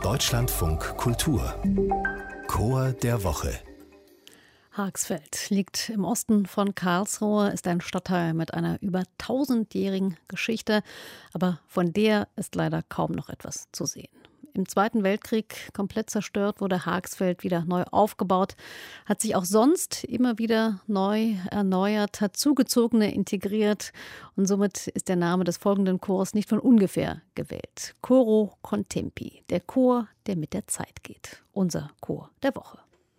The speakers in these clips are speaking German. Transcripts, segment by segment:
Deutschlandfunk Kultur Chor der Woche. Haagsfeld liegt im Osten von Karlsruhe, ist ein Stadtteil mit einer über 1000-jährigen Geschichte, aber von der ist leider kaum noch etwas zu sehen. Im Zweiten Weltkrieg komplett zerstört, wurde Haagsfeld wieder neu aufgebaut, hat sich auch sonst immer wieder neu erneuert, hat Zugezogene integriert und somit ist der Name des folgenden Chors nicht von ungefähr gewählt. Coro con Tempi, der Chor, der mit der Zeit geht. Unser Chor der Woche.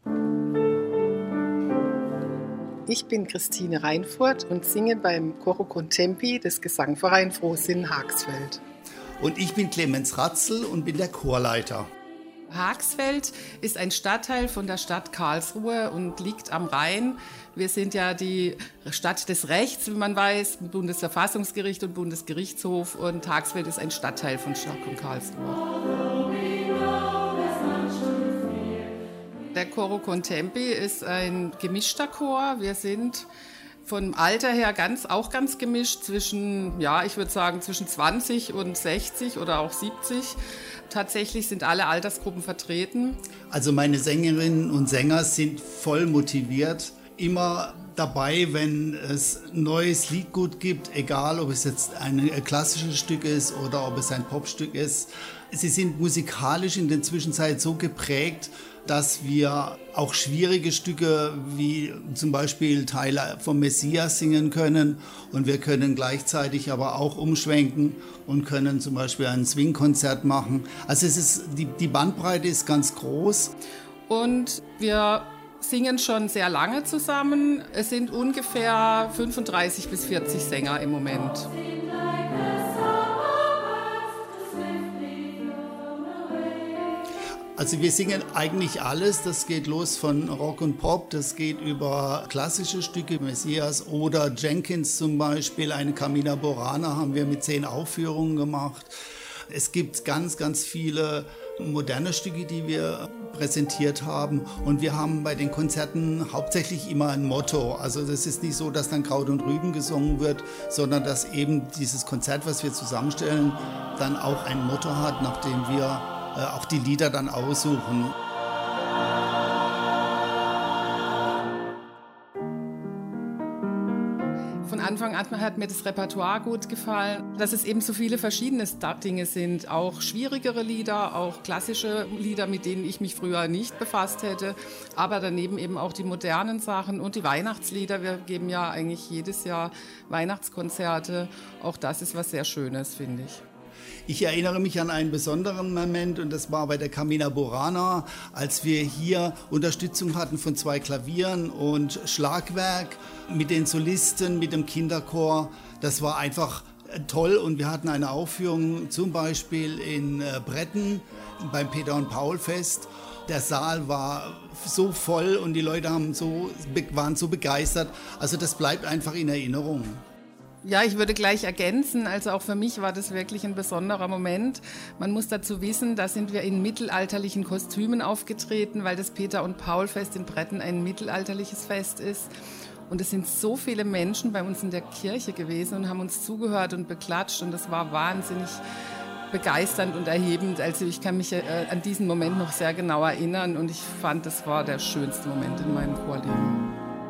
Ich bin Christine Reinfurt und singe beim Coro con Tempi des Gesangverein Frohsinn Haagsfeld. Und ich bin Clemens Ratzel und bin der Chorleiter. Haagsfeld ist ein Stadtteil von der Stadt Karlsruhe und liegt am Rhein. Wir sind ja die Stadt des Rechts, wie man weiß, Bundesverfassungsgericht und Bundesgerichtshof. Und Haagsfeld ist ein Stadtteil von Stadt und Karlsruhe. Der Coro con Tempi ist ein gemischter Chor. Wir sind vom Alter her ganz gemischt zwischen, ich würde sagen, zwischen 20 und 60 oder auch 70. Tatsächlich sind alle Altersgruppen vertreten. Also meine Sängerinnen und Sänger sind voll motiviert, immer dabei, wenn es neues Liedgut gibt, egal ob es jetzt ein klassisches Stück ist oder ob es ein Popstück ist. Sie sind musikalisch in der Zwischenzeit so geprägt, dass wir auch schwierige Stücke wie zum Beispiel Teile vom Messias singen können und wir können gleichzeitig aber auch umschwenken und können zum Beispiel ein Swing-Konzert machen. Also die Bandbreite ist ganz groß. Und wir singen schon sehr lange zusammen. Es sind ungefähr 35 bis 40 Sänger im Moment. Also wir singen eigentlich alles, das geht los von Rock und Pop, das geht über klassische Stücke, Messias oder Jenkins zum Beispiel, eine Carmina Burana haben wir mit 10 Aufführungen gemacht. Es gibt ganz viele moderne Stücke, die wir präsentiert haben und wir haben bei den Konzerten hauptsächlich immer ein Motto. Also das ist nicht so, dass dann Kraut und Rüben gesungen wird, sondern dass eben dieses Konzert, was wir zusammenstellen, dann auch ein Motto hat, nach dem wir auch die Lieder dann aussuchen. Von Anfang an hat mir das Repertoire gut gefallen, dass es eben so viele verschiedene Dinge sind, auch schwierigere Lieder, auch klassische Lieder, mit denen ich mich früher nicht befasst hätte, aber daneben eben auch die modernen Sachen und die Weihnachtslieder. Wir geben ja eigentlich jedes Jahr Weihnachtskonzerte, auch das ist was sehr Schönes, finde ich. Ich erinnere mich an einen besonderen Moment und das war bei der Carmina Burana, als wir hier Unterstützung hatten von 2 Klavieren und Schlagwerk mit den Solisten, mit dem Kinderchor. Das war einfach toll und wir hatten eine Aufführung zum Beispiel in Bretten beim Peter und Paul Fest. Der Saal war so voll und die Leute waren so begeistert. Also das bleibt einfach in Erinnerung. Ja, ich würde gleich ergänzen, also auch für mich war das wirklich ein besonderer Moment. Man muss dazu wissen, da sind wir in mittelalterlichen Kostümen aufgetreten, weil das Peter- und Paul-Fest in Bretten ein mittelalterliches Fest ist. Und es sind so viele Menschen bei uns in der Kirche gewesen und haben uns zugehört und beklatscht und das war wahnsinnig begeisternd und erhebend. Also ich kann mich an diesen Moment noch sehr genau erinnern und ich fand, das war der schönste Moment in meinem Chorleben.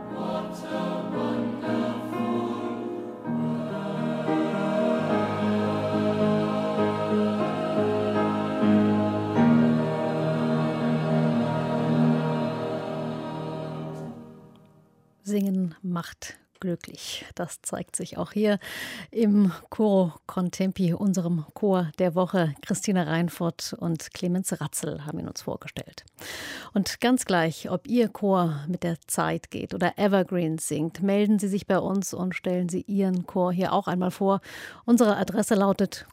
Singen macht glücklich. Das zeigt sich auch hier im Coro con Tempi, unserem Chor der Woche. Christine Reinfurt und Clemens Ratzel haben ihn uns vorgestellt. Und ganz gleich, ob Ihr Chor mit der Zeit geht oder Evergreen singt, melden Sie sich bei uns und stellen Sie Ihren Chor hier auch einmal vor. Unsere Adresse lautet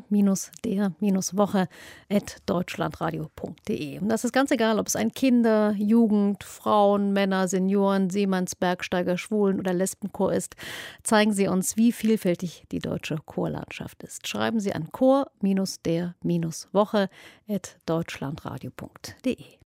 chor-der-woche@deutschlandradio.de. Und das ist ganz egal, ob es ein Kinder-, Jugend-, Frauen-, Männer-, Senioren-, Seemanns-, Bergsteiger-, Schwulen- oder Lesbenchor ist. Zeigen Sie uns, wie vielfältig die deutsche Chorlandschaft ist. Schreiben Sie an chor-der-woche@deutschlandradio.de.